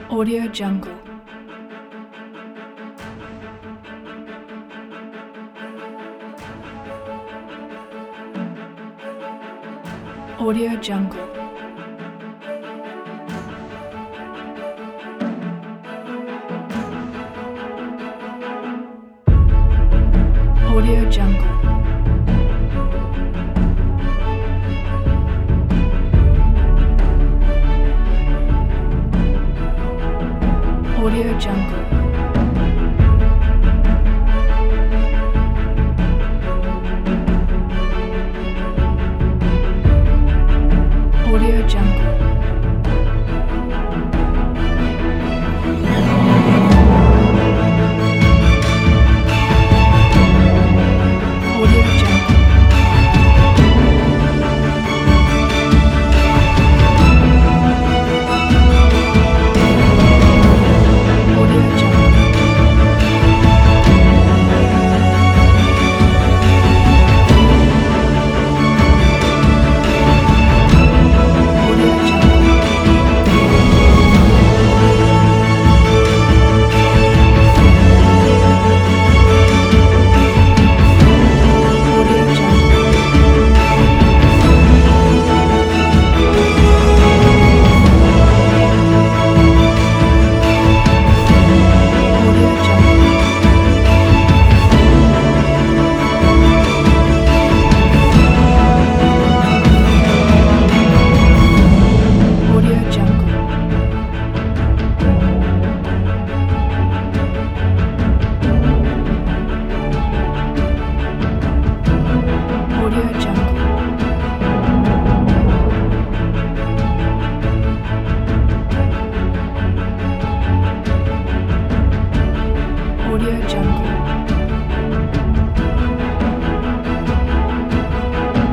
Audio Jungle. Audio Jungle. Audio Jungle. Audio Jungle. Audio Jungle. Audio Jungle. Audio Jungle. Audio Jungle. Audio Jungle. Audio Jungle. Audio Jungle. Audio Jungle. Audio Jungle.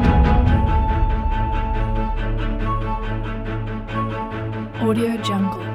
Audio Jungle.